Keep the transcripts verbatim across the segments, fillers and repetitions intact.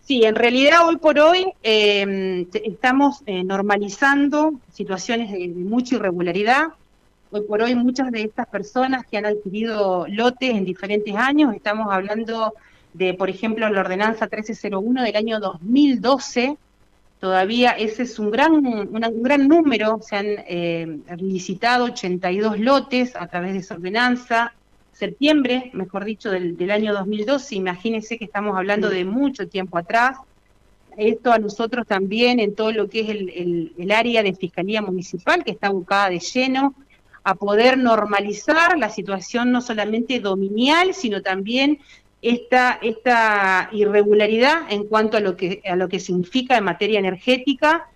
Sí, en realidad hoy por hoy eh, estamos eh, normalizando situaciones de, de mucha irregularidad. Hoy por hoy muchas de estas personas que han adquirido lotes en diferentes años, estamos hablando de, por ejemplo, la ordenanza mil trescientos uno del año dos mil doce, todavía ese es un gran, una, un gran número, se han eh, licitado ochenta y dos lotes a través de esa ordenanza, septiembre, mejor dicho, del, del año dos mil doce, imagínense que estamos hablando de mucho tiempo atrás. Esto a nosotros también en todo lo que es el, el, el área de Fiscalía Municipal, que está abocada de lleno a poder normalizar la situación no solamente dominial, sino también esta, esta irregularidad en cuanto a lo que, a lo que significa en materia energética,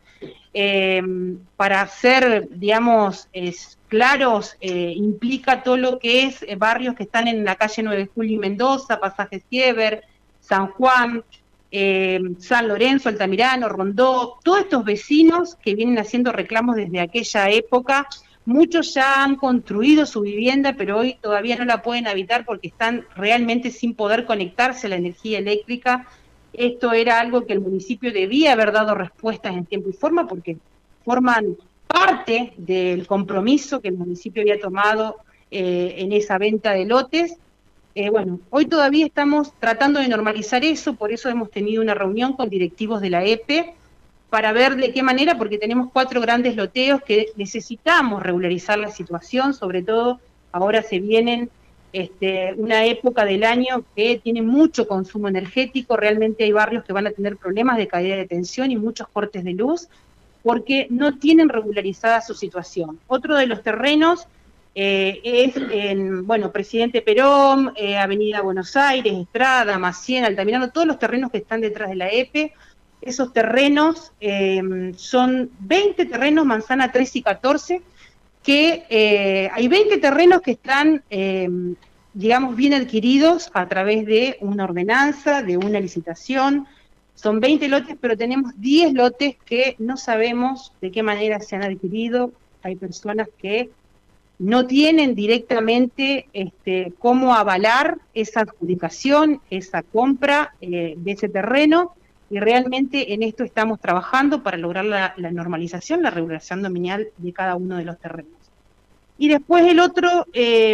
eh, para ser, digamos, es, claros, eh, implica todo lo que es eh, barrios que están en la calle nueve de Julio y Mendoza, Pasaje Siever, San Juan, eh, San Lorenzo, Altamirano, Rondó, todos estos vecinos que vienen haciendo reclamos desde aquella época. Muchos ya han construido su vivienda, pero hoy todavía no la pueden habitar porque están realmente sin poder conectarse a la energía eléctrica. Esto era algo que el municipio debía haber dado respuestas en tiempo y forma, porque forman parte del compromiso que el municipio había tomado eh, en esa venta de lotes. Eh, bueno, hoy todavía estamos tratando de normalizar eso, por eso hemos tenido una reunión con directivos de la E P E, para ver de qué manera, porque tenemos cuatro grandes loteos que necesitamos regularizar la situación, sobre todo ahora se vienen este, una época del año que tiene mucho consumo energético, realmente hay barrios que van a tener problemas de caída de tensión y muchos cortes de luz, porque no tienen regularizada su situación. Otro de los terrenos eh, es en, bueno, Presidente Perón, eh, Avenida Buenos Aires, Estrada, Maciel, Altamirano, todos los terrenos que están detrás de la E P E. Esos terrenos eh, son veinte terrenos, manzana tres y catorce, que eh, hay veinte terrenos que están, eh, digamos, bien adquiridos a través de una ordenanza, de una licitación. Son veinte lotes, pero tenemos diez lotes que no sabemos de qué manera se han adquirido. Hay personas que no tienen directamente este, cómo avalar esa adjudicación, esa compra eh, de ese terreno, y realmente en esto estamos trabajando para lograr la, la normalización, la regulación dominial de cada uno de los terrenos. Y después el otro, eh,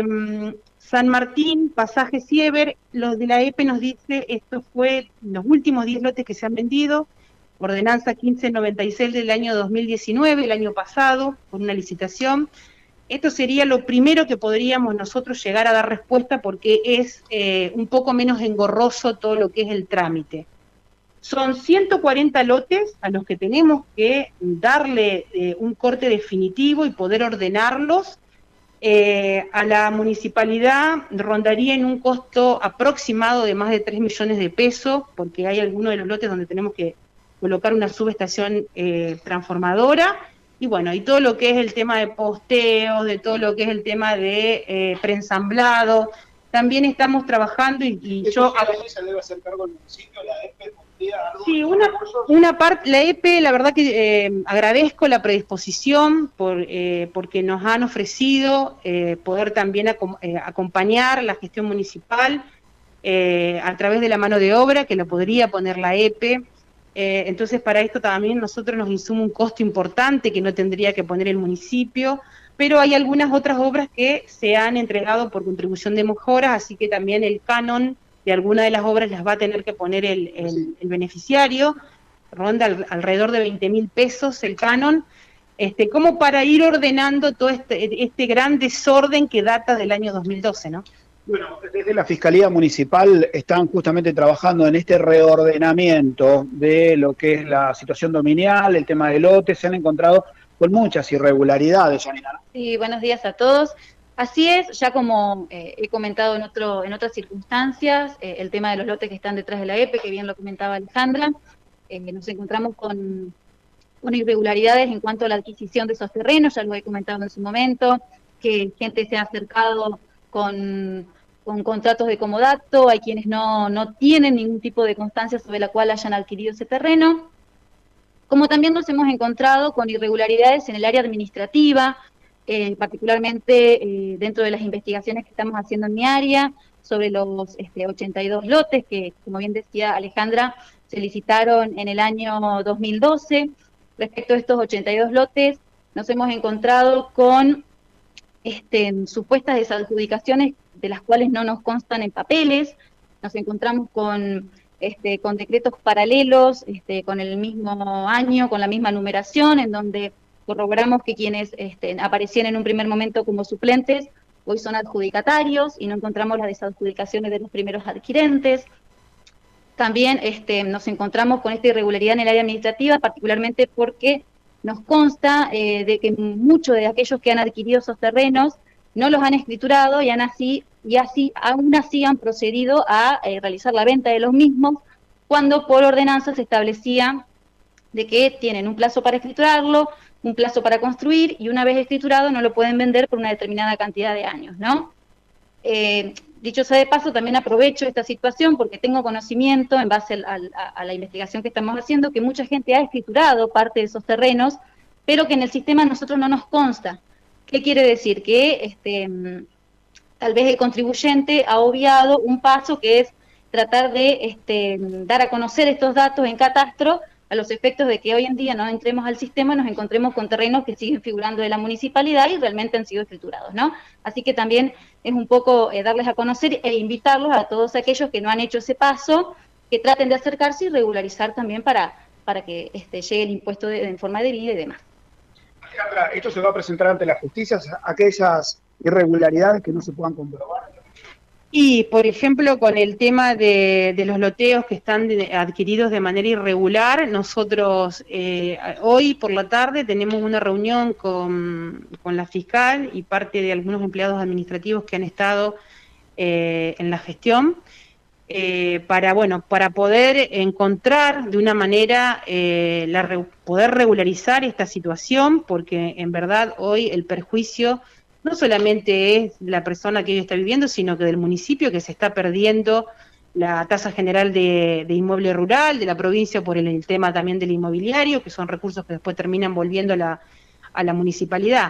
San Martín, Pasaje Siever, los de la E P E nos dice, esto fue los últimos diez lotes que se han vendido, ordenanza quince noventa y seis del año dos mil diecinueve, el año pasado, por una licitación. Esto sería lo primero que podríamos nosotros llegar a dar respuesta, porque es eh, un poco menos engorroso todo lo que es el trámite. Son ciento cuarenta lotes a los que tenemos que darle eh, un corte definitivo y poder ordenarlos. Eh, a la municipalidad rondaría en un costo aproximado de más de tres millones de pesos, porque hay algunos de los lotes donde tenemos que colocar una subestación eh, transformadora, y bueno, y todo lo que es el tema de posteos, de todo lo que es el tema de eh, preensamblado, también estamos trabajando y, y yo... ¿Se debe hacer cargo el municipio, la E P E? Sí, una, una parte, la E P E, la verdad que eh, agradezco la predisposición por, eh, porque nos han ofrecido eh, poder también acom eh, acompañar la gestión municipal eh, a través de la mano de obra que lo podría poner la E P E. Eh, entonces para esto también nosotros nos insuma un costo importante que no tendría que poner el municipio, pero hay algunas otras obras que se han entregado por contribución de mejoras, así que también el canon de alguna de las obras las va a tener que poner el, el, el beneficiario, ronda al, alrededor de veinte mil pesos el canon, este, como para ir ordenando todo este, este gran desorden que data del año dos mil doce, ¿no? Bueno, desde la Fiscalía Municipal están justamente trabajando en este reordenamiento de lo que es la situación dominial, el tema de lotes, se han encontrado con muchas irregularidades, Janina. Sí, buenos días a todos. Así es, ya como eh, he comentado en, otro, en otras circunstancias, eh, el tema de los lotes que están detrás de la E P E, que bien lo comentaba Alejandra, eh, nos encontramos con, con irregularidades en cuanto a la adquisición de esos terrenos, ya lo he comentado en su momento, que gente se ha acercado con, con contratos de comodato, hay quienes no, no tienen ningún tipo de constancia sobre la cual hayan adquirido ese terreno, como también nos hemos encontrado con irregularidades en el área administrativa, Eh, particularmente eh, dentro de las investigaciones que estamos haciendo en mi área, sobre los este, ochenta y dos lotes que, como bien decía Alejandra, se licitaron en el año dos mil doce. Respecto a estos ochenta y dos lotes, nos hemos encontrado con este, supuestas desadjudicaciones de las cuales no nos constan en papeles, nos encontramos con, este, con decretos paralelos, este, con el mismo año, con la misma numeración, en donde corroboramos que quienes este, aparecían en un primer momento como suplentes, hoy son adjudicatarios, y no encontramos las desadjudicaciones de los primeros adquirentes. También este, nos encontramos con esta irregularidad en el área administrativa, particularmente porque nos consta eh, de que muchos de aquellos que han adquirido esos terrenos no los han escriturado y, han así, y así, aún así han procedido a eh, realizar la venta de los mismos, cuando por ordenanza se establecía de que tienen un plazo para escriturarlo, un plazo para construir, y una vez escriturado no lo pueden vender por una determinada cantidad de años, ¿no? Eh, dicho sea de paso, también aprovecho esta situación porque tengo conocimiento, en base al, a, a la investigación que estamos haciendo, que mucha gente ha escriturado parte de esos terrenos, pero que en el sistema a nosotros no nos consta. ¿Qué quiere decir? Que este, tal vez el contribuyente ha obviado un paso que es tratar de este, dar a conocer estos datos en catastro, a los efectos de que hoy en día no entremos al sistema y nos encontremos con terrenos que siguen figurando de la municipalidad y realmente han sido escriturados, ¿no? Así que también es un poco eh, darles a conocer e invitarlos a todos aquellos que no han hecho ese paso, que traten de acercarse y regularizar también para, para que este, llegue el impuesto de, en forma debida y demás. Alejandra, ¿esto se va a presentar ante la justicia, aquellas irregularidades que no se puedan comprobar? Y, por ejemplo, con el tema de, de los loteos que están de, adquiridos de manera irregular, nosotros eh, hoy por la tarde tenemos una reunión con, con la fiscal y parte de algunos empleados administrativos que han estado eh, en la gestión, eh, para, bueno, para poder encontrar de una manera, eh, la, poder regularizar esta situación, porque en verdad hoy el perjuicio no solamente es la persona que hoy está viviendo, sino que del municipio, que se está perdiendo la tasa general de, de inmueble rural, de la provincia por el, el tema también del inmobiliario, que son recursos que después terminan volviendo a la, a la municipalidad.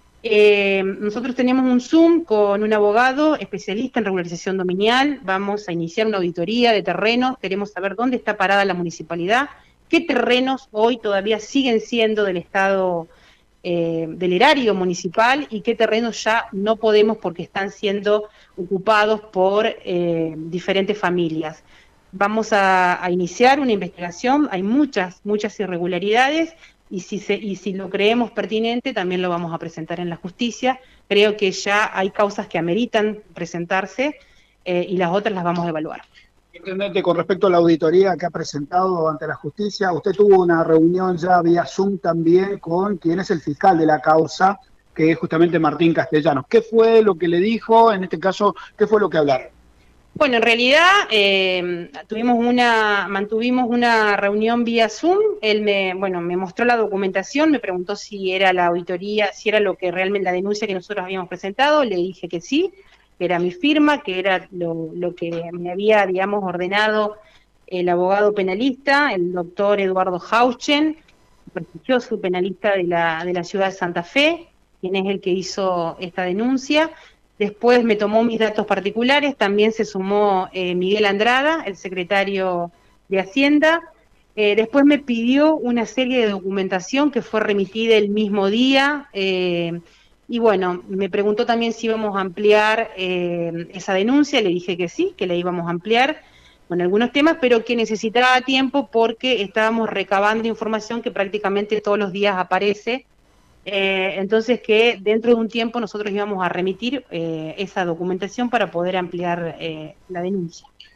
Eh, nosotros tenemos un Zoom con un abogado especialista en regularización dominial, vamos a iniciar una auditoría de terrenos, queremos saber dónde está parada la municipalidad, qué terrenos hoy todavía siguen siendo del Estado, Eh, del erario municipal, y qué terrenos ya no podemos porque están siendo ocupados por eh, diferentes familias. Vamos a, a iniciar una investigación, hay muchas, muchas irregularidades, y si, se, y si lo creemos pertinente también lo vamos a presentar en la justicia. Creo que ya hay causas que ameritan presentarse eh, y las otras las vamos a evaluar. Intendente, con respecto a la auditoría que ha presentado ante la justicia, usted tuvo una reunión ya vía Zoom también con quien es el fiscal de la causa, que es justamente Martín Castellanos. ¿Qué fue lo que le dijo? En este caso, ¿qué fue lo que hablaron? Bueno, en realidad eh, tuvimos una, mantuvimos una reunión vía Zoom. Él me, bueno, me mostró la documentación, me preguntó si era la auditoría, si era lo que realmente la denuncia que nosotros habíamos presentado. Le dije que sí, que era mi firma, que era lo, lo que me había, digamos, ordenado el abogado penalista, el doctor Eduardo Hauchen, prestigioso penalista de la, de la ciudad de Santa Fe, quien es el que hizo esta denuncia. Después me tomó mis datos particulares, también se sumó eh, Miguel Andrada, el secretario de Hacienda. Eh, después me pidió una serie de documentación que fue remitida el mismo día, eh, y bueno, me preguntó también si íbamos a ampliar eh, esa denuncia. Le dije que sí, que la íbamos a ampliar con algunos temas, pero que necesitaba tiempo porque estábamos recabando información que prácticamente todos los días aparece, eh, entonces que dentro de un tiempo nosotros íbamos a remitir eh, esa documentación para poder ampliar eh, la denuncia.